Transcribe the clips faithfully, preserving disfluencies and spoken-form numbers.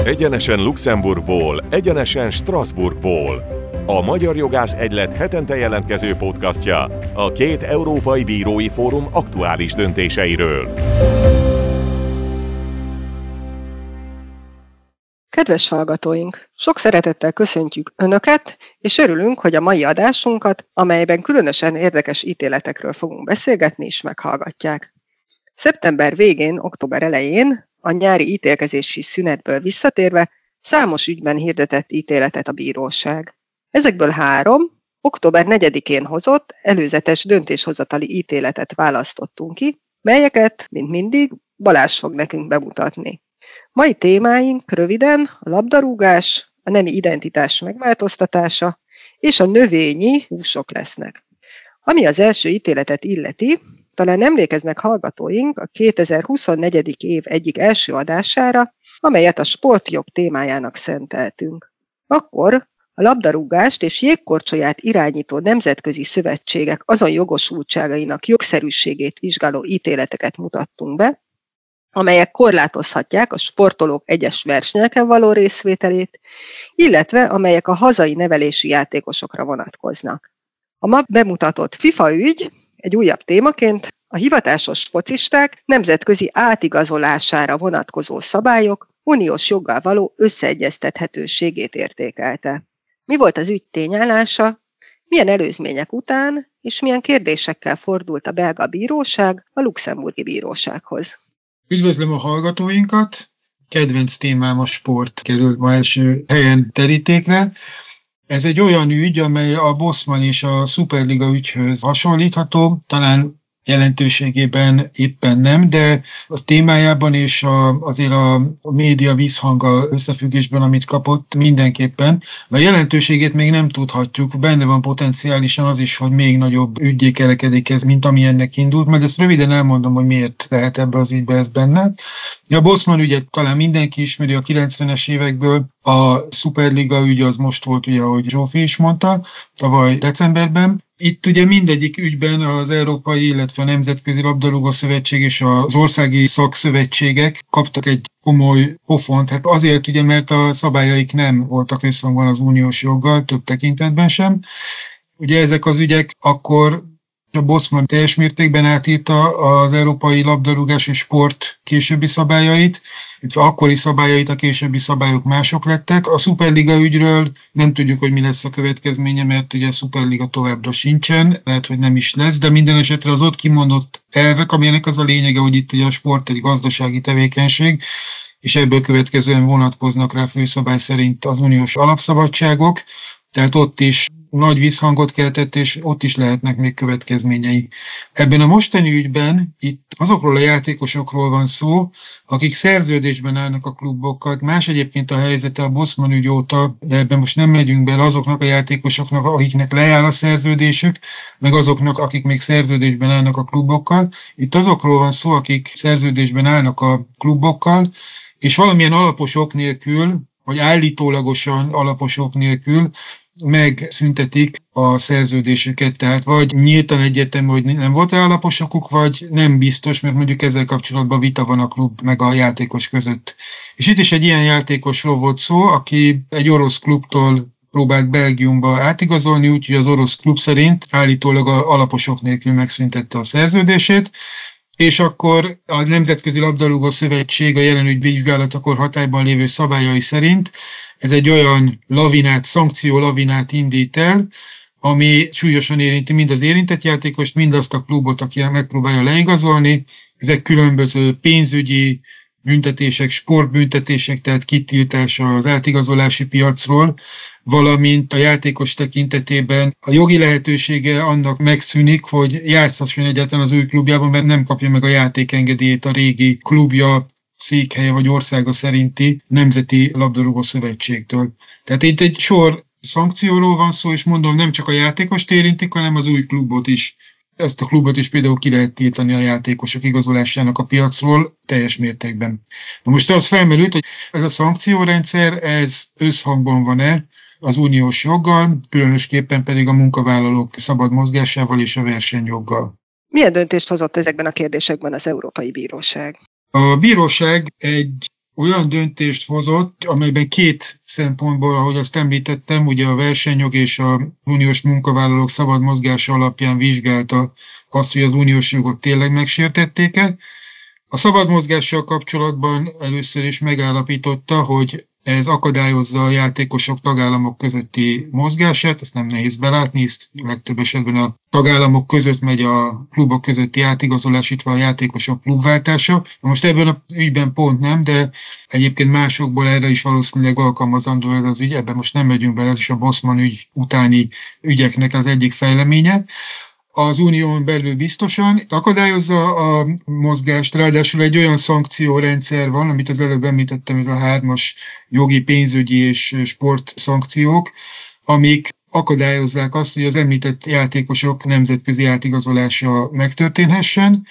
Egyenesen Luxemburgból, egyenesen Strasbourgból. A Magyar Jogász Egylet hetente jelentkező podcastja a két európai bírói fórum aktuális döntéseiről. Kedves hallgatóink! Sok szeretettel köszöntjük Önöket, és örülünk, hogy a mai adásunkat, amelyben különösen érdekes ítéletekről fogunk beszélgetni, is meghallgatják. Szeptember végén, október elején, a nyári ítélkezési szünetből visszatérve számos ügyben hirdetett ítéletet a bíróság. Ezekből három október negyedikén hozott előzetes döntéshozatali ítéletet választottunk ki, melyeket, mint mindig, Balázs fog nekünk bemutatni. Mai témáink röviden a labdarúgás, a nemi identitás megváltoztatása és a növényi húsok lesznek. Ami az első ítéletet illeti, talán emlékeznek hallgatóink a kétezer-huszonnégy. év egyik első adására, amelyet a sportjog témájának szenteltünk. Akkor a labdarúgást és jégkorcsolyát irányító nemzetközi szövetségek azon jogosultságainak jogszerűségét vizsgáló ítéleteket mutattunk be, amelyek korlátozhatják a sportolók egyes versenyeken való részvételét, illetve amelyek a hazai nevelési játékosokra vonatkoznak. A ma bemutatott FIFA ügy egy újabb témaként a hivatásos focisták nemzetközi átigazolására vonatkozó szabályok uniós joggal való összeegyeztethetőségét értékelte. Mi volt az ügy tényállása, milyen előzmények után és milyen kérdésekkel fordult a belga bíróság a luxemburgi bírósághoz? Üdvözlöm a hallgatóinkat! Kedvenc témám a sport került ma első helyen terítékre. Ez egy olyan ügy, amely a Bosman és a Superliga ügyhöz hasonlítható, talán jelentőségében éppen nem, de a témájában és a, azért a, a média vízhanggal összefüggésben, amit kapott, mindenképpen. A jelentőségét még nem tudhatjuk, benne van potenciálisan az is, hogy még nagyobb üggyé kerekedik ez, mint ami ennek indult, mert ezt röviden elmondom, hogy miért lehet ebbe az ügybe ez benne. A Bosman ügyet talán mindenki ismeri a kilencvenes évekből, a Superliga ügy az most volt, ugye, ahogy Zsófi is mondta, tavaly decemberben. Itt ugye mindegyik ügyben az Európai, illetve a Nemzetközi Labdarúgó Szövetség és az országi szakszövetségek kaptak egy komoly pofont. Hát azért ugye, mert a szabályaik nem voltak összhangban az uniós joggal, több tekintetben sem. Ugye ezek az ügyek akkor a Bosman teljes mértékben átírta az európai labdarúgás és sport későbbi szabályait, illetve akkori szabályait, a későbbi szabályok mások lettek. A Superliga ügyről nem tudjuk, hogy mi lesz a következménye, mert ugye a Superliga továbbra sincsen, lehet, hogy nem is lesz, de minden esetre az ott kimondott elvek, amilyenek az a lényege, hogy itt ugye a sport egy gazdasági tevékenység, és ebből következően vonatkoznak rá főszabály szerint az uniós alapszabadságok, tehát ott is nagy visszhangot keltett, és ott is lehetnek még következményei. Ebben a mostani ügyben itt azokról a játékosokról van szó, akik szerződésben állnak a klubokkal. Más egyébként a helyzete a Bosman ügy óta, de ebben most nem megyünk bele, azoknak a játékosoknak, akiknek lejár a szerződésük, meg azoknak, akik még szerződésben állnak a klubokkal. Itt azokról van szó, akik szerződésben állnak a klubokkal, és valamilyen alapos ok nélkül, vagy állítólagosan alapos ok nélkül megszüntetik a szerződésüket, tehát vagy nyíltan egyértelmű, hogy nem volt rá alapos okuk, vagy nem biztos, mert mondjuk ezzel kapcsolatban vita van a klub meg a játékos között. És itt is egy ilyen játékosról volt szó, aki egy orosz klubtól próbált Belgiumba átigazolni, úgyhogy az orosz klub szerint állítólag a alaposok nélkül megszüntette a szerződését, és akkor a Nemzetközi Labdarúgó Szövetség a jelen ügy vizsgálatakor hatályban lévő szabályai szerint ez egy olyan lavinát, szankció lavinát indít el, ami súlyosan érinti mind az érintett játékost, mind azt a klubot, aki megpróbálja leigazolni. Ezek különböző pénzügyi büntetések, sportbüntetések, tehát kitiltása az átigazolási piacról, valamint a játékos tekintetében a jogi lehetősége annak megszűnik, hogy játszhasson egyáltalán az új klubjában, mert nem kapja meg a játékengedélyét a régi klubja, székhelye vagy országa szerinti Nemzeti Labdarúgó Szövetségtől. Tehát itt egy sor szankcióról van szó, és mondom, nem csak a játékost érintik, hanem az új klubot is. Ezt a klubot is például ki lehet tiltani a játékosok igazolásának a piacról teljes mértékben. Na most az felmerült, hogy ez a szankciórendszer, ez összhangban van-e az uniós joggal, különösképpen pedig a munkavállalók szabad mozgásával és a versenyjoggal. Milyen döntést hozott ezekben a kérdésekben az Európai Bíróság? A bíróság egy olyan döntést hozott, amelyben két szempontból, ahogy azt említettem, ugye a versenyjog és az uniós munkavállalók szabad mozgása alapján vizsgálta azt, hogy az uniós jogot tényleg megsértették-e. A szabad mozgással kapcsolatban először is megállapította, hogy ez akadályozza a játékosok tagállamok közötti mozgását, ezt nem nehéz belátni, ezt legtöbb esetben a tagállamok között megy a klubok közötti átigazolás, itt van a játékosok klubváltása. Most ebben a ügyben pont nem, de egyébként másokból erre is valószínűleg alkalmazandó ez az ügy, ebben most nem megyünk bele, ez is a Bosman ügy utáni ügyeknek az egyik fejleménye. Az unión belül biztosan akadályozza a mozgást, ráadásul egy olyan szankciórendszer van, amit az előbb említettem, ez a hármas jogi, pénzügyi és sport szankciók, amik akadályozzák azt, hogy az említett játékosok nemzetközi átigazolása megtörténhessen.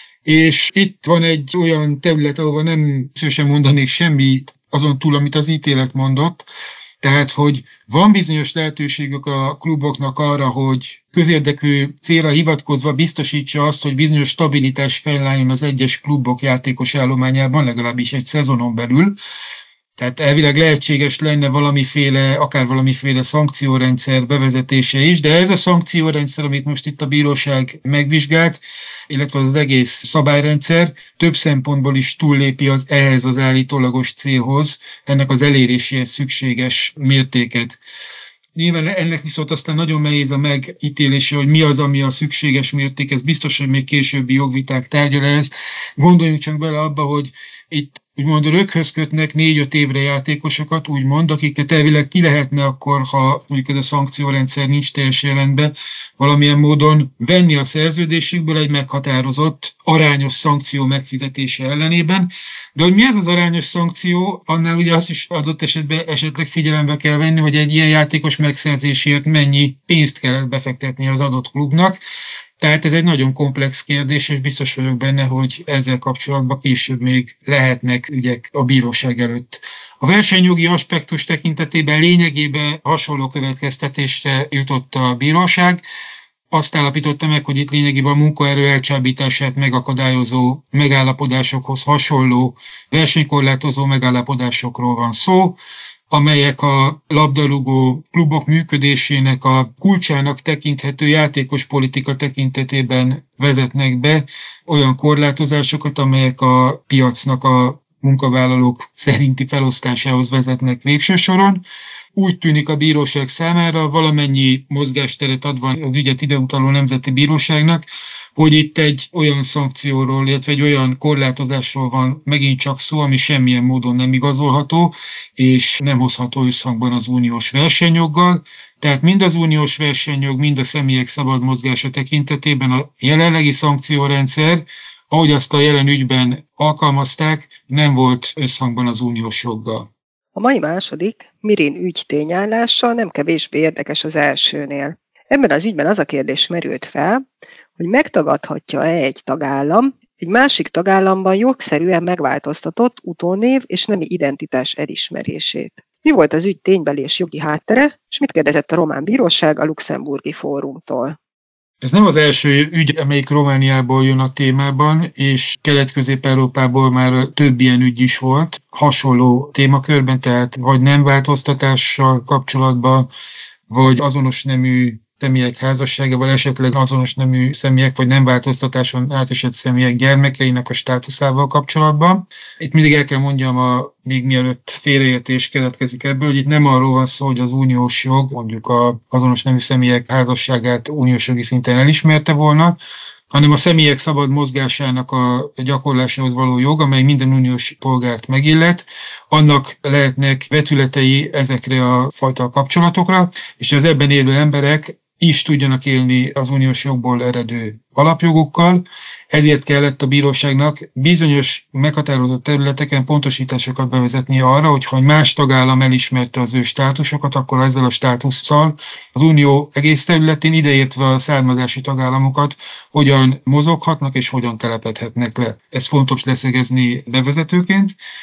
És itt van egy olyan terület, ahol nem szívesen mondanék semmit azon túl, amit az ítélet mondott, tehát, hogy van bizonyos lehetőségük a kluboknak arra, hogy közérdekű célra hivatkozva biztosítsa azt, hogy bizonyos stabilitás fennálljon az egyes klubok játékos állományában, legalábbis egy szezonon belül. Tehát elvileg lehetséges lenne valamiféle, akár valamiféle szankciórendszer bevezetése is, de ez a szankciórendszer, amit most itt a bíróság megvizsgált, illetve az egész szabályrendszer több szempontból is túllépi az ehhez az állítólagos célhoz, ennek az eléréséhez szükséges mértéket. Nyilván ennek viszont aztán nagyon nehéz a megítélése, hogy mi az, ami a szükséges mérték, ez biztos, hogy még későbbi jogviták tárgya lesz. Gondoljunk csak bele abba, hogy itt úgymond röghöz kötnek négy-öt évre játékosokat, úgymond, akiket elvileg ki lehetne akkor, ha mondjuk ez a szankciórendszer nincs teljes jelentben, valamilyen módon venni a szerződésükből egy meghatározott arányos szankció megfizetése ellenében. De hogy mi ez az arányos szankció, annál ugye azt is adott esetben esetleg figyelembe kell venni, hogy egy ilyen játékos megszerzéséért mennyi pénzt kell befektetni az adott klubnak. Tehát ez egy nagyon komplex kérdés, és biztos vagyok benne, hogy ezzel kapcsolatban később még lehetnek ügyek a bíróság előtt. A versenyjogi aspektus tekintetében lényegében hasonló következtetésre jutott a bíróság. Azt állapította meg, hogy itt lényegében a munkaerő elcsábítását megakadályozó megállapodásokhoz hasonló versenykorlátozó megállapodásokról van szó, amelyek a labdarúgó klubok működésének a kulcsának tekinthető játékos politika tekintetében vezetnek be olyan korlátozásokat, amelyek a piacnak a munkavállalók szerinti felosztásához vezetnek végső soron. Úgy tűnik a bíróság számára, valamennyi mozgásteret adva az ügyet ideutaló nemzeti bíróságnak, hogy itt egy olyan szankcióról, illetve egy olyan korlátozásról van megint csak szó, ami semmilyen módon nem igazolható, és nem hozható összhangban az uniós versenyjoggal. Tehát mind az uniós versenyjog, mind a személyek szabad mozgása tekintetében a jelenlegi szankciórendszer, ahogy azt a jelen ügyben alkalmazták, nem volt összhangban az uniós joggal. A mai második, Mirin ügy tényállása nem kevésbé érdekes az elsőnél. Ebben az ügyben az a kérdés merült fel, hogy megtagadhatja-e egy tagállam egy másik tagállamban jogszerűen megváltoztatott utónév és nemi identitás elismerését. Mi volt az ügy ténybeli és jogi háttere, és mit kérdezett a román bíróság a luxemburgi fórumtól? Ez nem az első ügy, amelyik Romániából jön a témában, és Kelet-Közép-Európából már több ilyen ügy is volt, hasonló témakörben, tehát vagy nem változtatással kapcsolatban, vagy azonos nemű személyek házasságával, esetleg azonos nemű személyek, vagy nem változtatáson átesett személyek gyermekeinek a státuszával kapcsolatban. Itt mindig el kell mondjam, a, még mielőtt félreértés keletkezik ebből, hogy itt nem arról van szó, hogy az uniós jog, mondjuk az azonos nemű személyek házasságát uniós jogi szinten elismerte volna, hanem a személyek szabad mozgásának a gyakorlásához való jog, amely minden uniós polgárt megillet, annak lehetnek vetületei ezekre a fajta kapcsolatokra, és az ebben élő emberek is tudjanak élni az uniós jogból eredő alapjogokkal, ezért kellett a bíróságnak bizonyos meghatározott területeken pontosításokat bevezetni arra, hogy ha más tagállam elismerte az ő státusokat, akkor ezzel a státusszal az unió egész területén, ideértve a származási tagállamokat, hogyan mozoghatnak és hogyan telepedhetnek le. Ez fontos leszögezni bevezetőként.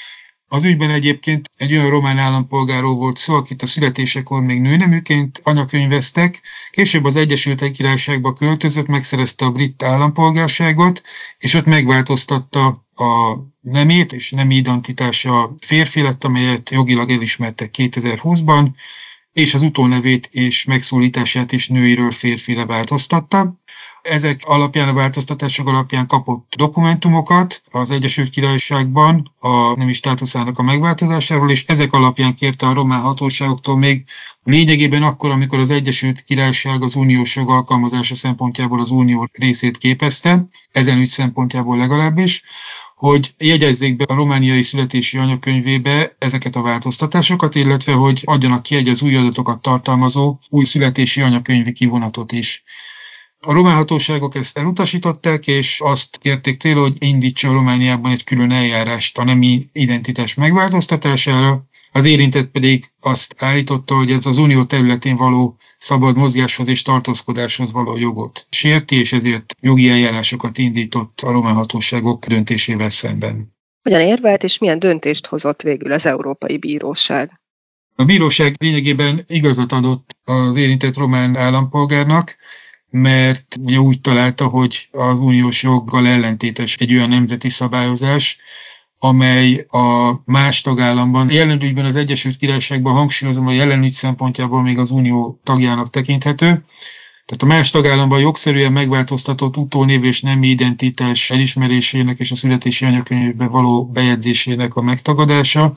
Az ügyben egyébként egy olyan román állampolgárról volt szó, akit a születésekor még nőneműként anyakönyveztek, később az Egyesült Királyságba költözött, megszerezte a brit állampolgárságot, és ott megváltoztatta a nemét, és nemi identitása férfi lett, amelyet jogilag elismertek kétezer-húszban, és az utónevét és megszólítását is nőiről férfire változtatta. Ezek alapján, a változtatások alapján kapott dokumentumokat az Egyesült Királyságban a nemi státuszának a megváltozásáról, és ezek alapján kérte a román hatóságoktól még lényegében akkor, amikor az Egyesült Királyság az uniós jog alkalmazása szempontjából az unió részét képezte, ezen ügy szempontjából legalábbis, hogy jegyezzék be a romániai születési anyakönyvébe ezeket a változtatásokat, illetve hogy adjanak ki egy az új adatokat tartalmazó új születési anyakönyvi kivonatot is. A román hatóságok ezt elutasították, és azt kérték tőle, hogy indítsa a Romániában egy külön eljárást a nemi identitás megváltoztatására. Az érintett pedig azt állította, hogy ez az unió területén való szabad mozgáshoz és tartózkodáshoz való jogot sérti, és ezért jogi eljárásokat indított a román hatóságok döntésével szemben. Hogyan érvelt és milyen döntést hozott végül az Európai Bíróság? A bíróság lényegében igazat adott az érintett román állampolgárnak, mert ugye úgy találta, hogy az uniós joggal ellentétes egy olyan nemzeti szabályozás, amely a más tagállamban, jelen ügyben az Egyesült Királyságban hangsúlyozom, hogy jelen ügy szempontjából még az unió tagjának tekinthető. Tehát a más tagállamban jogszerűen megváltoztatott utónév és nemi identitás elismerésének és a születési anyakönyvbe való bejegyzésének a megtagadása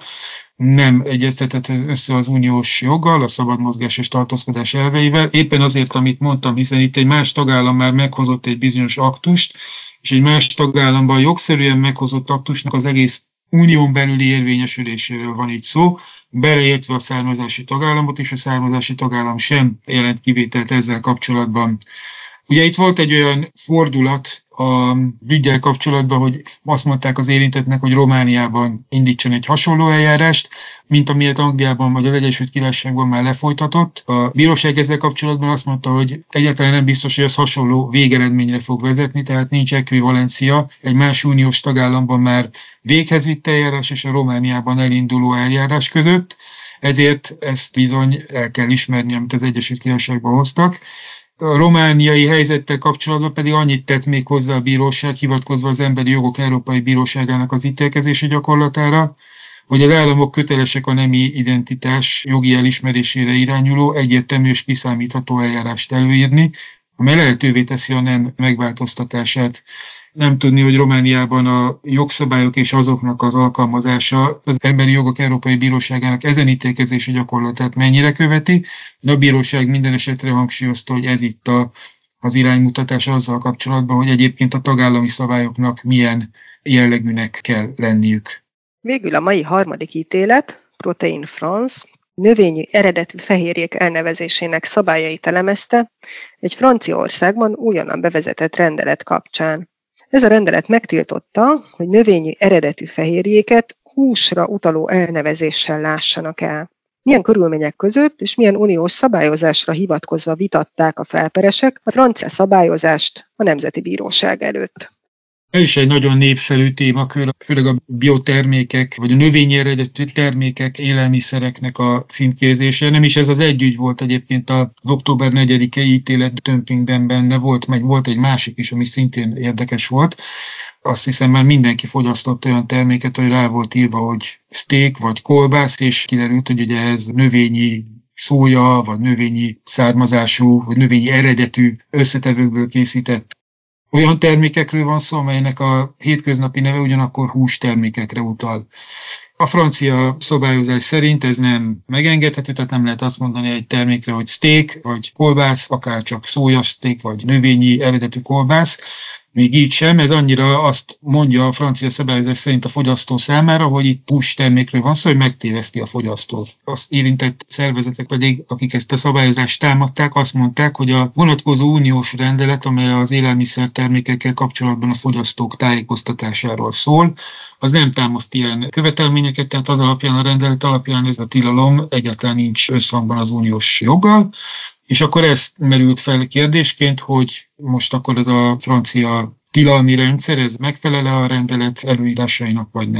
nem egyeztethető össze az uniós joggal, a szabad mozgás és tartózkodás elveivel. Éppen azért, amit mondtam, hiszen itt egy más tagállam már meghozott egy bizonyos aktust, és egy más tagállamban jogszerűen meghozott aktusnak az egész unión belüli érvényesüléséről van itt szó, beleértve a származási tagállamot, és a származási tagállam sem jelent kivételt ezzel kapcsolatban. Ugye itt volt egy olyan fordulat a üggyel kapcsolatban, hogy azt mondták az érintettnek, hogy Romániában indítson egy hasonló eljárást, mint amilyet Angliában vagy az Egyesült Királyságban már lefolytatott. A bíróság ezzel kapcsolatban azt mondta, hogy egyáltalán nem biztos, hogy ez hasonló végeredményre fog vezetni, tehát nincs ekvivalencia egy más uniós tagállamban már véghez vitt eljárás és a Romániában elinduló eljárás között, ezért ezt bizony el kell ismerni, amit az Egyesült Királyságban hoztak. A romániai helyzettel kapcsolatban pedig annyit tett még hozzá a bíróság, hivatkozva az Emberi Jogok Európai Bíróságának az ítélkezési gyakorlatára, hogy az államok kötelesek a nemi identitás jogi elismerésére irányuló egyértelmű és kiszámítható eljárást előírni, amely lehetővé teszi a nem megváltoztatását. Nem tudni, hogy Romániában a jogszabályok és azoknak az alkalmazása az Emberi Jogok Európai Bíróságának ezen ítélkezési gyakorlatát mennyire követi, de a bíróság minden esetre hangsúlyozta, hogy ez itt a, az iránymutatás azzal kapcsolatban, hogy egyébként a tagállami szabályoknak milyen jellegűnek kell lenniük. Végül a mai harmadik ítélet, Protein France, növényi eredetű fehérjék elnevezésének szabályait elemezte egy Franciaországban újonnan bevezetett rendelet kapcsán. Ez a rendelet megtiltotta, hogy növényi eredetű fehérjéket húsra utaló elnevezéssel lássanak el. Milyen körülmények között és milyen uniós szabályozásra hivatkozva vitatták a felperesek a francia szabályozást a Nemzeti Bíróság előtt? Ez is egy nagyon népszerű témakör, főleg a biotermékek, vagy a növényi eredetű termékek, élelmiszereknek a címkézése. Nem is ez az egy ügy volt egyébként az október negyedikei ítélet dömpingben benne volt, meg volt egy másik is, ami szintén érdekes volt. Azt hiszem már mindenki fogyasztott olyan terméket, hogy rá volt írva, hogy steak vagy kolbász, és kiderült, hogy ugye ez növényi szója, vagy növényi származású, vagy növényi eredetű összetevőkből készített. Olyan termékekről van szó, amelynek a hétköznapi neve ugyanakkor hústermékekre utal. A francia szabályozás szerint ez nem megengedhető, tehát nem lehet azt mondani egy termékre, hogy steak vagy kolbász, akár csak szójassteak vagy növényi eredetű kolbász. Még így sem, ez annyira azt mondja a francia szabályozás szerint a fogyasztó számára, hogy itt hústermékről van szó, hogy megtéveszti a fogyasztót. Azt érintett szervezetek pedig, akik ezt a szabályozást támadták, azt mondták, hogy a vonatkozó uniós rendelet, amely az élelmiszertermékekkel kapcsolatban a fogyasztók tájékoztatásáról szól, az nem támaszt ilyen követelményeket, tehát az alapján, a rendelet alapján ez a tilalom egyáltalán nincs összhangban az uniós joggal. És akkor ez merült fel kérdésként, hogy most akkor ez a francia tilalmi rendszer, ez megfelel-e a rendelet előírásainak, vagy nem.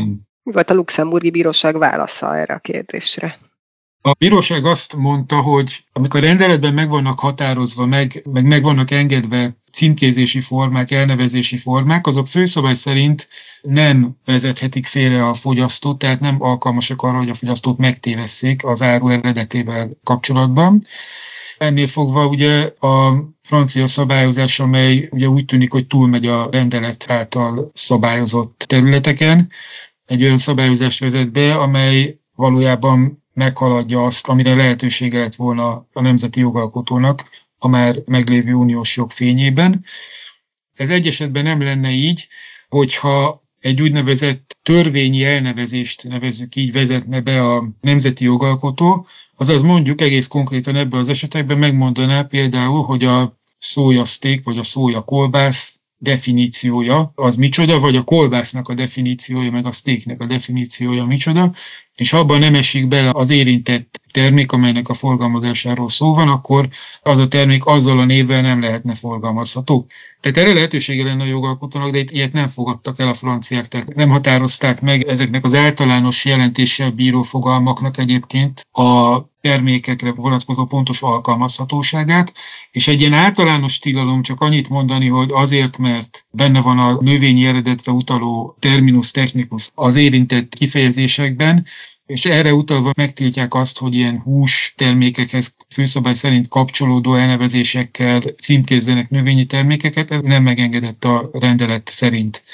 Mi volt a luxemburgi bíróság válasza erre a kérdésre? A bíróság azt mondta, hogy amikor a rendeletben meg vannak határozva, meg, meg meg vannak engedve címkézési formák, elnevezési formák, azok főszabály szerint nem vezethetik félre a fogyasztót, tehát nem alkalmasak arra, hogy a fogyasztót megtévesszék az áru eredetével kapcsolatban. Ennél fogva ugye a francia szabályozás, amely ugye úgy tűnik, hogy túlmegy a rendelet által szabályozott területeken, egy olyan szabályozást vezet be, amely valójában meghaladja azt, amire lehetősége lett volna a nemzeti jogalkotónak a már meglévő uniós jog fényében. Ez egy esetben nem lenne így, hogyha egy úgynevezett törvényi elnevezést, nevezzük így, vezetne be a nemzeti jogalkotó, azaz mondjuk egész konkrétan ebben az esetekben megmondaná például, hogy a szójaszték vagy a szójakolbász definíciója az micsoda, vagy a kolbásznak a definíciója, meg a sztéknek a definíciója micsoda, és abban nem esik bele az érintett termék, amelynek a forgalmazásáról szó van, akkor az a termék azzal a névvel nem lehetne forgalmazható. Tehát erre lehetősége lenne a jogalkotónak, de itt ilyet nem fogadtak el a franciák, tehát nem határozták meg ezeknek az általános jelentéssel bíró fogalmaknak egyébként a termékekre vonatkozó pontos alkalmazhatóságát, és egy ilyen általános tilalom csak annyit mondani, hogy azért, mert benne van a növényi eredetre utaló terminus technicus az érintett kifejezésekben, és erre utalva megtiltják azt, hogy ilyen hús termékekhez főszabály szerint kapcsolódó elnevezésekkel címkézzenek növényi termékeket, ez nem megengedett a rendelet szerint.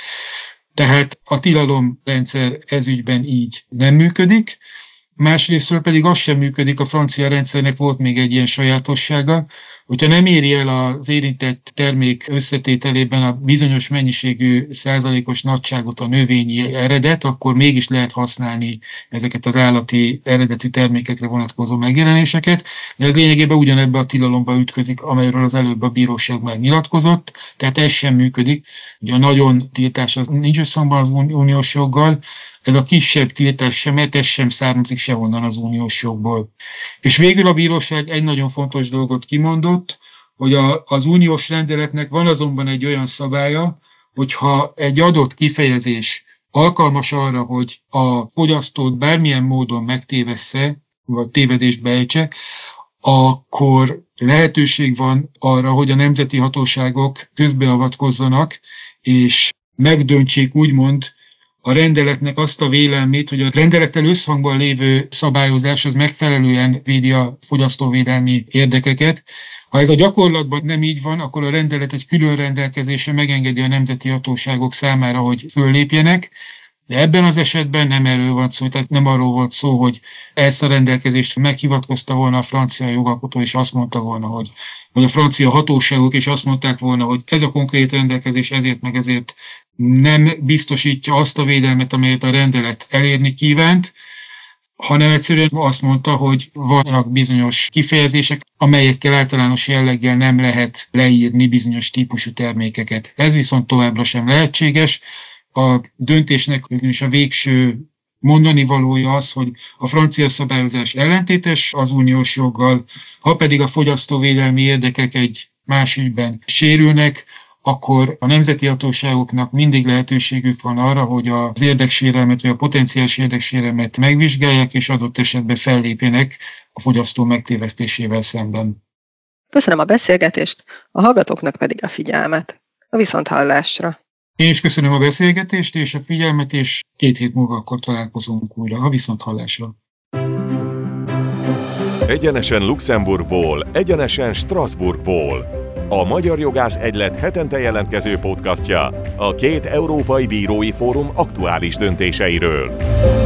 Tehát a tilalomrendszer ezügyben így nem működik, másrésztről pedig az sem működik, a francia rendszernek volt még egy ilyen sajátossága, hogyha nem éri el az érintett termék összetételében a bizonyos mennyiségű százalékos nagyságot a növényi eredet, akkor mégis lehet használni ezeket az állati eredetű termékekre vonatkozó megjelenéseket. De ez lényegében ugyanebbe a tilalomba ütközik, amelyről az előbb a bíróság már nyilatkozott, tehát ez sem működik. Ugye a nagyon tiltás az nincs összhangban az uniós joggal, ez a kisebb tiltás sem, mert ez sem származik sehonnan az uniós jogból. És végül a bíróság egy nagyon fontos dolgot kimondott, hogy a, az uniós rendeletnek van azonban egy olyan szabálya, hogyha egy adott kifejezés alkalmas arra, hogy a fogyasztót bármilyen módon megtévessze, vagy tévedésbe ejtse, akkor lehetőség van arra, hogy a nemzeti hatóságok közbeavatkozzanak, és megdöntsék úgymond a rendeletnek azt a vélelmét, hogy a rendelettel összhangban lévő szabályozás az megfelelően védi a fogyasztóvédelmi érdekeket. Ha ez a gyakorlatban nem így van, akkor a rendelet egy külön rendelkezése megengedi a nemzeti hatóságok számára, hogy föllépjenek, de ebben az esetben nem erről van szó, tehát nem arról volt szó, hogy ezt a rendelkezést meghivatkozta volna a francia jogalkotó, és azt mondta volna, hogy, vagy a francia hatóságok is azt mondták volna, hogy ez a konkrét rendelkezés ezért meg ezért nem biztosítja azt a védelmet, amelyet a rendelet elérni kívánt, hanem egyszerűen azt mondta, hogy vannak bizonyos kifejezések, amelyekkel általános jelleggel nem lehet leírni bizonyos típusú termékeket. Ez viszont továbbra sem lehetséges. A döntésnek is a végső mondani valója az, hogy a francia szabályozás ellentétes az uniós joggal, ha pedig a fogyasztóvédelmi érdekek egy más ügyben sérülnek, akkor a nemzeti hatóságoknak mindig lehetőségük van arra, hogy az érdeksérelmet vagy a potenciális érdeksérelmet megvizsgálják, és adott esetben fellépjenek a fogyasztó megtévesztésével szemben. Köszönöm a beszélgetést, a hallgatóknak pedig a figyelmet. A viszonthallásra! Én is köszönöm a beszélgetést és a figyelmet, és két hét múlva akkor találkozunk újra a viszonthallásra. Egyenesen Luxemburgból, egyenesen Strasbourgból. A Magyar Jogász Egylet hetente jelentkező podcastja a két európai bírói fórum aktuális döntéseiről.